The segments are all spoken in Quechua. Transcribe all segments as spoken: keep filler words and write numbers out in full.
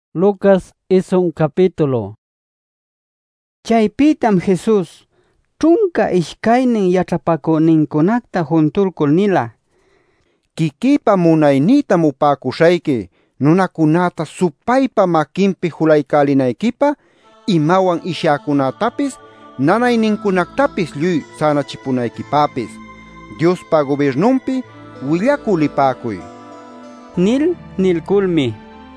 Lucas hizo un capítulo. Chaypitam Jesús trunka ishkaynin yachapakuninkunakta juntulkul nila: Kikipa munaynita mupakushayki nunakunata supaypa makinpi hulaykalinaykipa imawan ishakunatapis nanayninkunaktapis lluy sanachipunaykipapis Diospa gobernunpi willakulipakuy. Nil nilkulmi: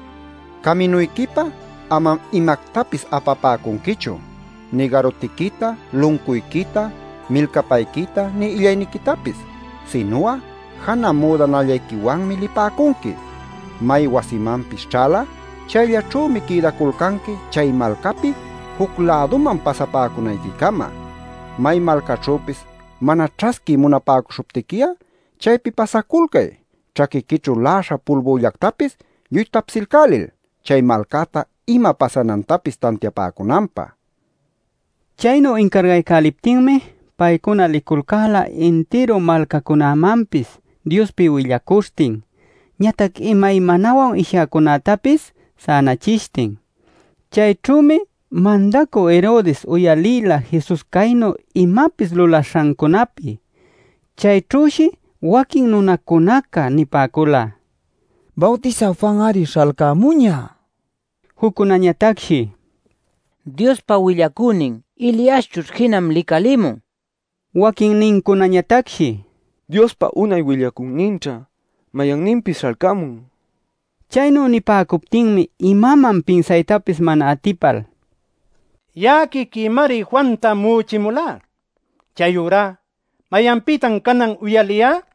Kaminuykipa amam imaktapis apapakunkichu, ni garotikita, lunkuykita, milkapaykita ni illaynikitapis, sinuwa hana mudanallaykiwanmi lipakunki. May wasimanpis chala, chayllachumi kidakulkanki chay malkapi huk laduman pasapakunaykikama. May malkachupis mana traski munapakushuptikiya, chaypi pasakulkay, chakikichu lasha pulbullactapis lluy tapsilkalil, chay malkata ima pasanantapis tantiapakunanpa. Chayno encargaykaliptinmi paykuna likulkala entero malkakunamanpis Diospi willakushtin, ñatak imaymanawan ishakunatapis sanachishtin. Chaychumi mandaku Herodes uyalila Jesus kayno imapis lulashankunapi. Chaychushi wakin nunakunaka nipakula: Bautizaq Juan ari shalkamuña. Hukunañatakshi: Diospa willakunin Eliaschush hinam likalimun. Wakin ninkunañatakshi: Diospa unay willakunnincha mayanninpis shalkamun. Chayno nipakuptinmi imaman pinsaytapis mana atipal: Yaki kimari Juanta muchimular. Chayura mayanpitan kanan uyaliya?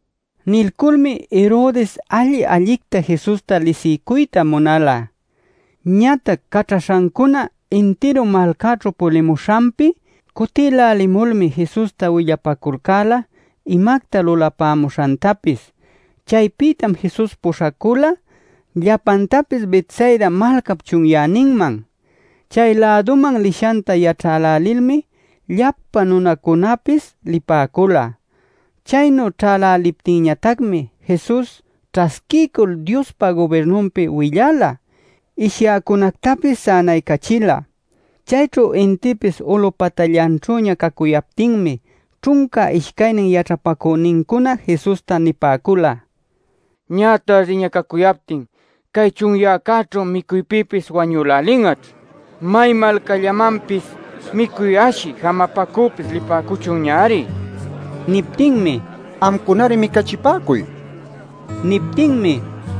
Nilkulmi Herodes alli allicta Jesusta lisikuyta munala. Ñatak kachashankuna entero malkachu pulimushampi kutilalimulmi Jesusta willapakurkala imakta lulapamushantapis. Chaypitam Jesus pushakula llapantapis Betsaida malkap chunyaninman. Chay laduman lishanta yach'alalilmi llapa nunakunapis lipakula. Chayno ch'alaliptinñatakmi Jesus traskikul Diospa gobernunpi willala, isyakunaktapis sanaykachila. Chaychu intipis ulupatallanchuña kakuyaptinmi trunka ishkaynin yachapakuninkuna Jesusta nipakula: Ñata riñakakuyaptin kay chunyakachu mikuypipis wañulalinach. May malkallamanpis mikuy ashi hamapakupis lipakuchunñari. Niptinmi: Amkunari mikachipakuy. Niptinmi: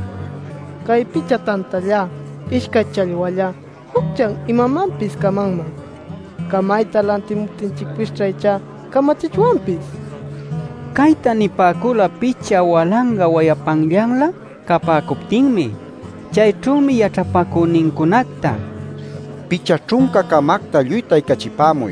Kay picha tantalla, ishkay challwalla, hukchan imamanpis kamanman. Kamayta lantimuptinchikpis chaycha kamachichwanpis. Kayta nipakula picha walanga wayapanllanla kapakuptinmi. Chaychumi yachapakuninkunakta: Picha trunka kamakta lluy taykachipamuy.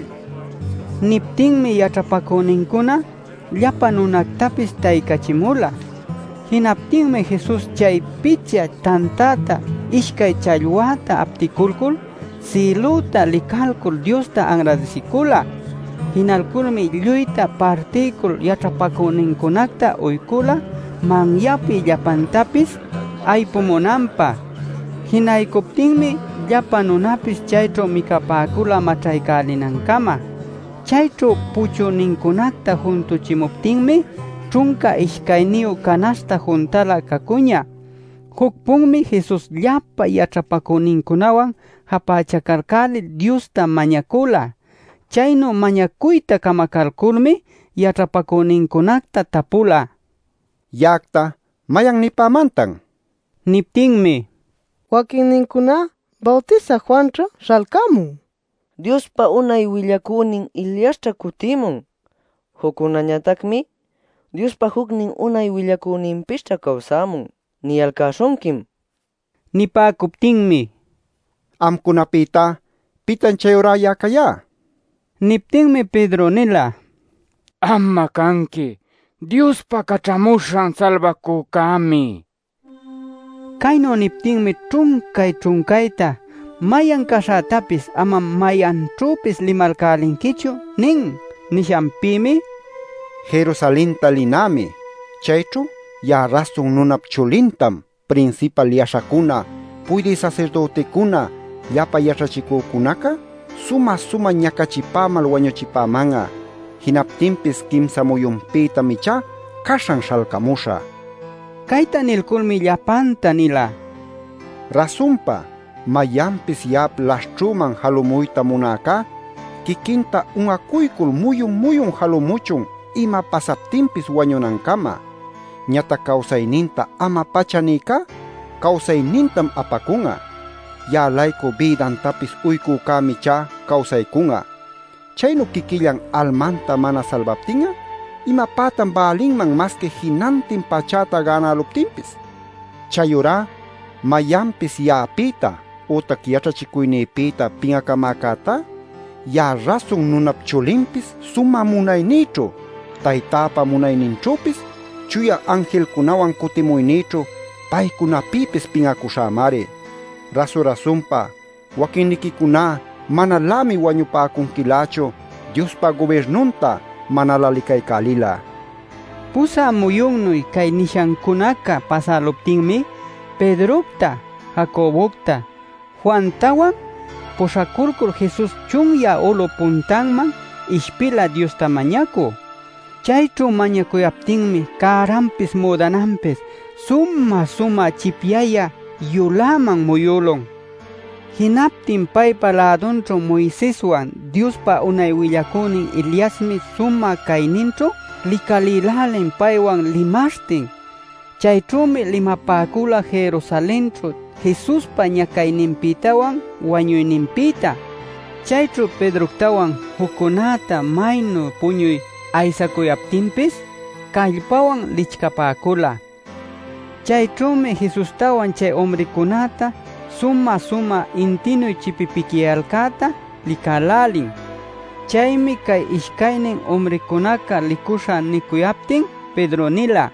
Niptinmi yachapakuninkuna llapa nunaktapis taykachimula. Hinaptinmi Jesus chay picha tantata ishkay challwata aptikulkul siluta likalkul Diosta agradecikula. Hinalkulmi lluyta partikul yachapakuninkunakta uykula manyapi llapantapis aypumunanpa. Hinaykuptinmi llapa nunapis chaychu mikapakula machaykaalinankama. Chaychu puchuninkunakta juntuchimuptinmi trunka ishkayniyu kanasta juntala kakuña. Hukpunmi Jesus llapa yachapakuninkunawan hapachakarkalil Diosta mañakula. Chayno mañakuyta kamakalkulmi yachapakuninkunakta tapula: Yakta mayan nipamantan? Niptinmi: Wakinninkuna Bautizaq Juancha shalkamun. Diospa unay willakunin Eliascha kutimun. Hukunañatakmi Diospa huknin unay willakuninpischa kawsamun niyalkashunkim. Nipakuptinmi: Amkunapita pitan chayura yakaya. Niptinmi Pedro nila: Amma kanki Diospa kachamushan salvakukami. Kayno niptinmi trunkay trunkayta mayan kashatapis ama mayanchupis limalkalinkichu nin nishampimi: Jerusalinta linami, chaychu ya rasun nunap chulintam principal yashakuna puede sacerdote kuna yapa yachachikukunaka suma suma ñakachipamal wañuchipamanga hinaptimpis kimsa muyunpita micha kashan shalkamusha. Kayta nilkulmi llapanta nila. Razumpa mayampis yap lashchuman halumuyta munaka kikinta ungakuykul muyun muyun halumuchun ima pasaptimpis wañunankama. Ñata kawsayninta ama pachanika kawsaynintam apakunga. Ya laiko vidantapis uykukami cha kawsaykunga. Chaynu kikillan almanta mana salvaptinga ima patan balinman maske hinantin pachata ganaluptimpis. Chayura mayampis yapita utak yachachikuynipita pinakamakata ya rasun nunapchulimpis suma munaynichu taytapa munayninchupis chuya angelkunawan kutimuynichu paykunapipis pingakushamari. Rasu rasunpa wakinnikikuna mana lami wañupakunkilachu Diospa gobernunta mana lalikaykalila. Pusa muyunnuy kay nishankunaka pasaluptinmi Pedrokta, Jacobokta, Juantawan pushakurkur Jesus chunya olo puntanman ishpila Diosta mañaku. Chaychu mañakuyaptinmi karampis mudanampis suma suma chipyaya yulaman muyulon. Hinaptin paypa ladunchu Moiseswan Diospa unay willakunin Eliasmi suma kayninchu likalilalen paywan limashtin. Chaychumi limapakula Jerusalenchu Jesuspa ñakayninpitawan wañuyninpita. Chaychu Pedroktawan hukunata maynu puñuy aysakuyaptinpis kallpawan lichkapakula. Chaychumi Jesustawan chay hombrikunata suma suma intinuy chipipikiyalkata likalalin. Chaymi kay ishkaynin hombrikunaka likusha nikuyaptin Pedro nila: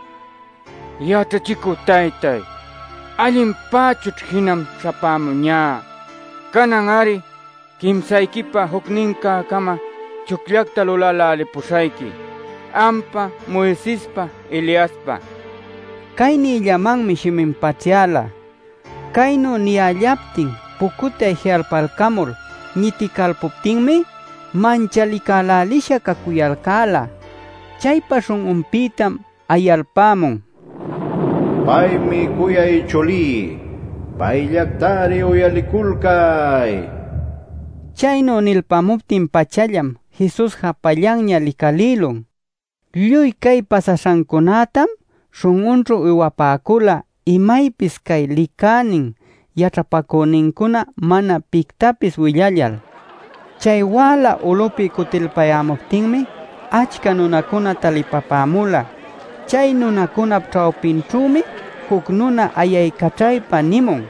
Yatachiku taytay, allin pachuch hinam chapamu ña. Kanan ari kimsaykipa hukninka kama chukllakta lulalali pushayki. Ampa, Moisespa, Eliaspa. Kayni llamanmi shiminpachiala. Kaynu niyallaptin pukutay hialpalkamul ñitikalpuptinmi manchalikalalisha kakuyalkala. Chaypa shun'unpitam ayalpamun: Paymi kuyay chuli, payllaktari uyalikulkay. Chaynu nilpamuptin pachallam Jesus hapallanña likalilun. Lluy kay pasashankunatam shun'unchu uywapakula imaypis kay likanin yatrapakuninkuna mana piktapis willallal. Chay wala ulupi kutilpayamuptinmi achka nunakuna talipapamula. Chay nunakunap chawpinchumi huk nuna ayaykachaypa nimun: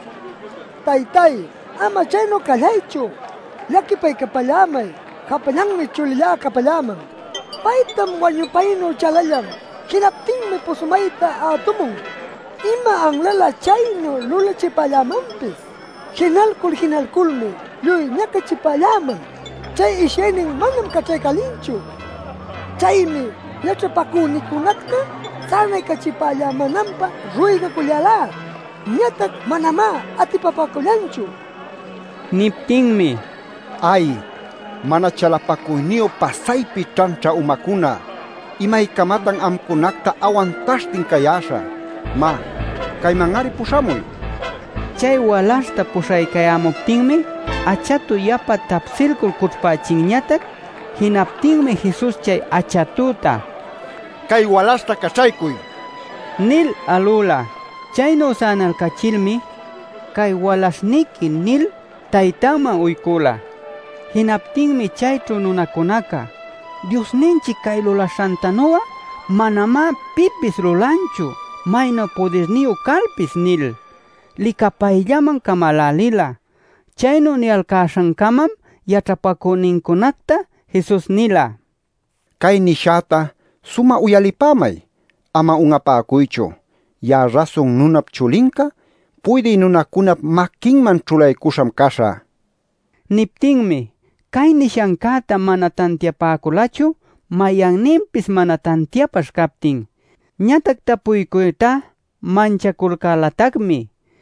Taytay, ama chaynu kallaychu. Llakipaykapallamay, hapallanmi chulilla kapallaman. Paytam wañupaynu chalallan, hinaptinmi pusumayta atumun. Ima anglala chaynu lulachipallamanpis. Hinalkul hinalkulmi lluy ñakachipallaman. Chay ishaynin manam kachaykalinchu. Chaymi yatrapakunikunakta sanaykachipallamananpa ruygakullala. Ñatak manama atipapakullanchu. Niptinmi: Ay, mana chalapakuyniyo pasaypi chancha umakuna. Imaykamatan amkunakta awantashtin kayasha. Ma, kaymangari pushamuy. Chay walashta pushaykayamuptinmi achatu yapa tapsilkul kuchpachinñatak. Hinaptinmi Jesus chay achatuta: Kay walashta kachaykuy nil alula. Chaynu sanalkachilmi kay walashniki nil taytaman uykula. Hinaptinmi chaychu nunakunaka: Diosninchik kay lulashantanuwa manama pipis lulanchu, mayna poderniyu kalpis nil. Likapayllaman kamalalila. Chaynu niyalkashankamam yatrapakuninkunakta Jesus nila: Kay nishata suma uyalipamay, ama ungapakuychu. Ya razon nunap chulinka puede nunakunap makinman chulaykusham kasha. Niptinmi kay nishankata mana tantiapakulachu mayanninpis mana tantiapash kaptin. Ñatak tapuykuyta manchakulkalatakmi.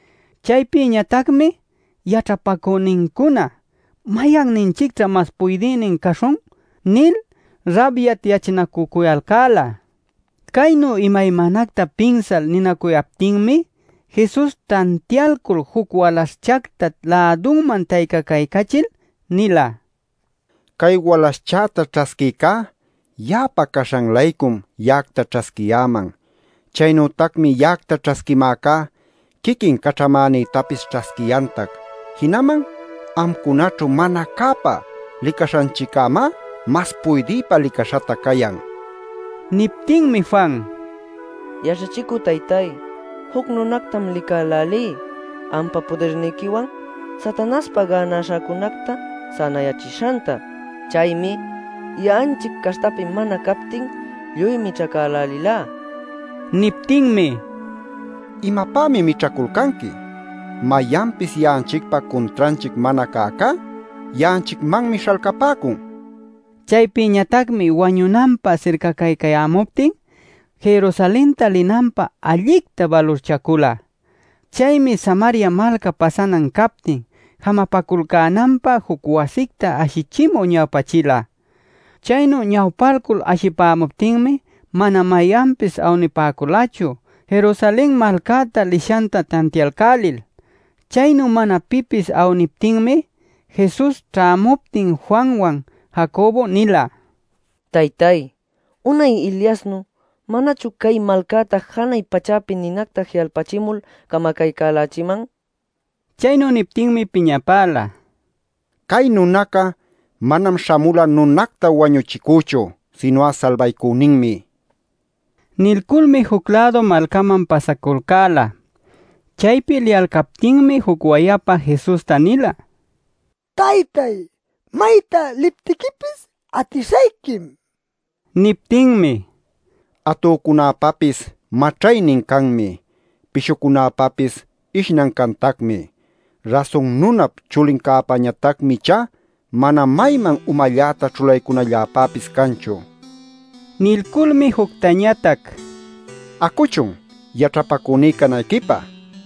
Chaypi ñatakmi yachapakuninkuna mayanninchikta mas puydinin kashun nil rabiat yachanakukuyalkala. Kaynu imaymanakta pinsal ninakuyaptinmi Jesus tantialkul huk walaschakta ladunman taykakaykachil nila: Kay walaschata ch'askiyka yapa kashanlaykum yakta ch'askiyaman. Chaynutakmi yakta ch'askimaka kikin kach'amaniytapis ch'askiyantak. Hinaman amkunachu mana kapa likashanchikama mas puydipa likashata kayan. Niptinmi Juan: Yachachikuq taytay, huk nunaktam likalali ampa podernikiwan Satanaspa ganashakunakta sanayachishanta. Chaymi yanchik kastapi mana kaptin lluymi chakalalila. Niptinmi: Imapami michakulkanki? Mayanpis yanchikpa kontranchik mana kaka yanchikmanmi shalkapakun. Chaypi ñatakmi wañunanpa sirkakaykayamuptin Jerusalenta linanpa allikta valorchakula. Chaymi Samaria malka pasanan kaptin hamapakulkananpa huk wasikta ashichimu ñawpachila. Chaynu ñawpalkul ashipamuptinmi mana mayanpis awnipakulachu Jerusalén malkata lishanta tantialkalil. Chaynu mana pipis awniptinmi Jesus tramuptin Juanwan Jacobo nila: Taytay, unay Eliasnu manachu kay malkata hanay pachapi ninakta hialpachimul kamakaykalchiman? Chaynu niptinmi piñapala: Kay nunaka manam shamula nunakta wañuchikuchu, sino salvaykuninmi. Nilkulmi huk lado malkaman pasakulkala. Chaypi lialkaptinmi huk wayapa Jesusta nila: Taytay, mayta liptikipis atisaykim. Niptinmi: Atukunapapis matraynin kanmi, pishukunapapis ishnan kantakmi. Rason nunap chulinkapañatakmi cha mana mayman umallata chulaykunallapapis kanchu. Nilkulmi huktañatak: Akuchun, yachapakunikanaykipaq.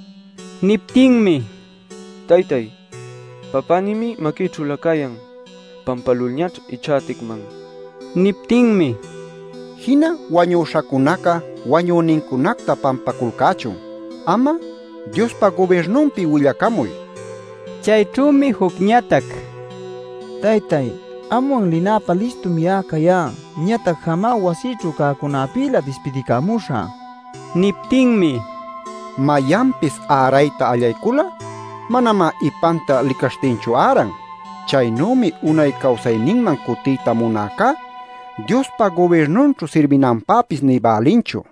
Niptinmi: Taytay, papanimi makichulakayan, pampalulñach ichatikman. Niptinmi: Hina wañushakunaka wañuninkunakta pampakulkachun, ama Diospa gobernunpi willakamuy. Chaychumi hukñatak: Taytay, amwan linapa listum ya kaya, ñatak hama wasichu kakunapila despidikamusha. Niptinmi: Mayanpis arayta allaykula, manama ipanta likashtinchu aran. Chaynumi unay kawsayninman kutiyta munaka, Diospa gobernunchu sirvinanpapis ni balinchu.